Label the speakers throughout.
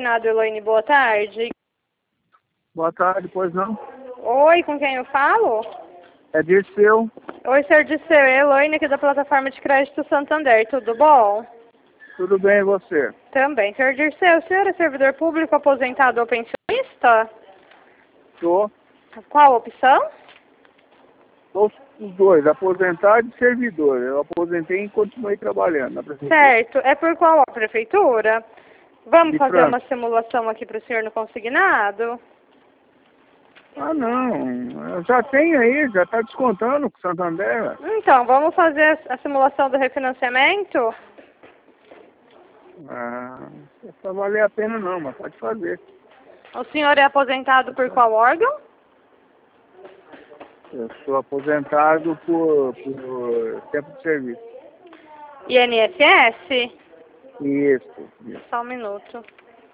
Speaker 1: consignado, Elaine, boa tarde.
Speaker 2: Boa tarde, pois não?
Speaker 1: Oi, com quem eu falo?
Speaker 2: É Dirceu.
Speaker 1: Oi, senhor Dirceu, é Elaine aqui da plataforma de crédito Santander, tudo bom?
Speaker 2: Tudo bem, e você?
Speaker 1: Também, senhor Dirceu, o senhor é servidor público, aposentado ou pensionista?
Speaker 2: Sou.
Speaker 1: Qual a opção?
Speaker 2: Os dois, aposentado e servidor. Eu aposentei e continuei trabalhando na prefeitura.
Speaker 1: Certo, é por qual prefeitura? Vamos
Speaker 2: De
Speaker 1: fazer
Speaker 2: Franca.
Speaker 1: uma simulação aqui para o senhor no consignado?
Speaker 2: Ah, não. Eu já tenho aí, já está descontando com o Santander.
Speaker 1: Então, vamos fazer a simulação do refinanciamento?
Speaker 2: Ah, não vai valer a pena não, mas pode fazer.
Speaker 1: O senhor é aposentado por qual órgão?
Speaker 2: Eu sou aposentado por tempo de serviço.
Speaker 1: INSS?
Speaker 2: Isso.
Speaker 1: Só um minuto.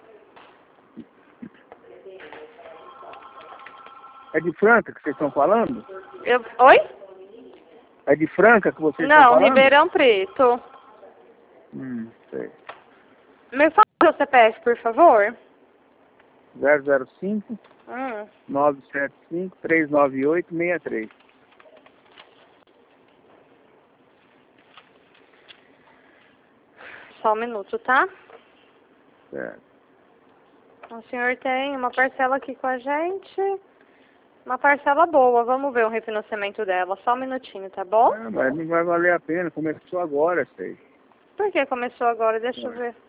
Speaker 2: É de Franca que vocês estão falando?
Speaker 1: Oi?
Speaker 2: É de Franca que vocês estão
Speaker 1: Não,
Speaker 2: falando?
Speaker 1: Ribeirão Preto.
Speaker 2: Sei.
Speaker 1: Me fala o seu CPF, por favor.
Speaker 2: 005
Speaker 1: Hum.
Speaker 2: 975 398 63.
Speaker 1: Só um minuto, tá?
Speaker 2: Certo.
Speaker 1: O senhor tem uma parcela aqui com a gente. Uma parcela boa. Vamos ver o refinanciamento dela. Só um minutinho, tá bom?
Speaker 2: Mas não vai valer a pena. Começou agora, sei.
Speaker 1: Por que começou agora? Deixa eu ver.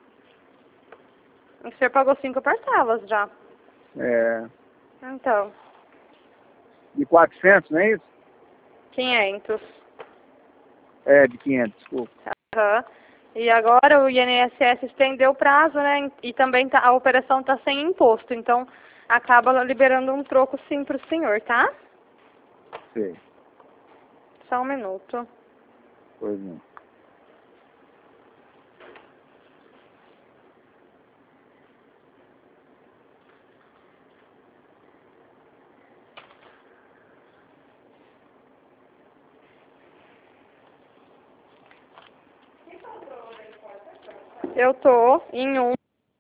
Speaker 1: O senhor pagou 5 parcelas já.
Speaker 2: É.
Speaker 1: Então,
Speaker 2: De 400, não é isso?
Speaker 1: 500.
Speaker 2: É, de 500, desculpa.
Speaker 1: Aham. E agora o INSS estendeu o prazo, né? E também a operação está sem imposto. Então, acaba liberando um troco sim para o senhor, tá?
Speaker 2: Sei.
Speaker 1: Só um minuto.
Speaker 2: Pois não.
Speaker 1: Eu tô em um.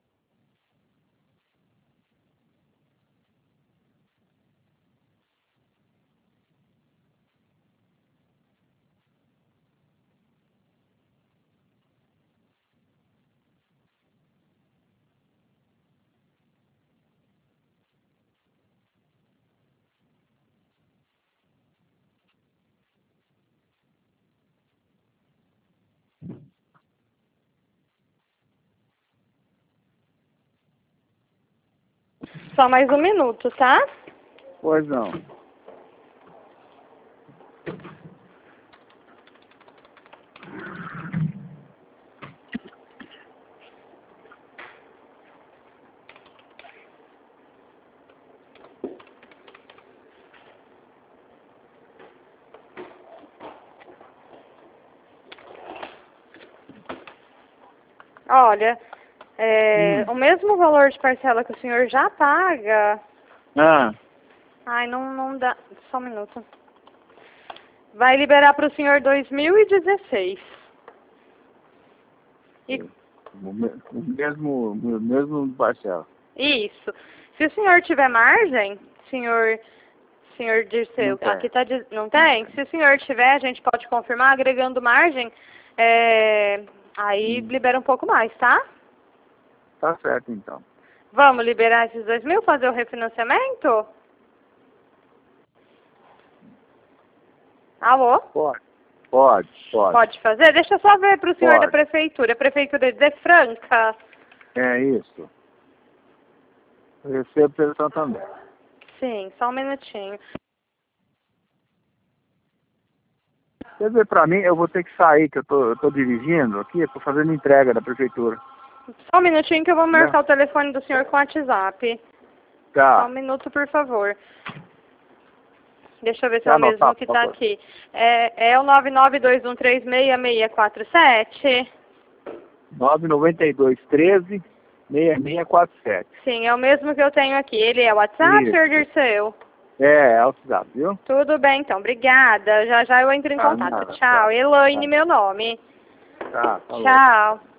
Speaker 1: Só mais um minuto, tá?
Speaker 2: Pois não.
Speaker 1: Olha, o mesmo valor de parcela que o senhor já paga.
Speaker 2: Ah,
Speaker 1: Ai, não dá. Só um minuto. Vai liberar para o senhor 2016. E,
Speaker 2: o mesmo parcela.
Speaker 1: isso. Se o senhor tiver margem, senhor Dirceu,
Speaker 2: Não tem.
Speaker 1: aqui tá não tem? Se o senhor tiver, a gente pode confirmar, agregando margem, aí libera um pouco mais, tá?
Speaker 2: Tá certo, então.
Speaker 1: Vamos liberar esses 2.000, fazer o refinanciamento? Alô?
Speaker 2: Pode. Pode.
Speaker 1: Pode fazer? Deixa eu só ver para o senhor
Speaker 2: Pode.
Speaker 1: da prefeitura. A prefeitura de Franca.
Speaker 2: É isso. Eu recebo pelo Santander.
Speaker 1: Sim, só um minutinho.
Speaker 2: Quer dizer, pra mim, eu vou ter que sair, que eu tô dirigindo aqui, eu tô fazendo entrega da prefeitura.
Speaker 1: Só um minutinho que eu vou marcar o telefone do senhor com o WhatsApp.
Speaker 2: Tá.
Speaker 1: Só um minuto, por favor. Deixa eu ver se
Speaker 2: Quer
Speaker 1: é o
Speaker 2: anotar,
Speaker 1: mesmo que
Speaker 2: por
Speaker 1: está
Speaker 2: favor?
Speaker 1: aqui. É o 992136647?
Speaker 2: 99213-6647.
Speaker 1: Sim, é o mesmo que eu tenho aqui. Ele é o WhatsApp,
Speaker 2: Isso.
Speaker 1: senhor Dirceu?
Speaker 2: É o WhatsApp, viu?
Speaker 1: Tudo bem, então. Obrigada. Já já eu entro em
Speaker 2: Tá,
Speaker 1: contato.
Speaker 2: nada,
Speaker 1: Tchau.
Speaker 2: tá.
Speaker 1: Elaine, meu nome.
Speaker 2: Tá, falou.
Speaker 1: Tchau.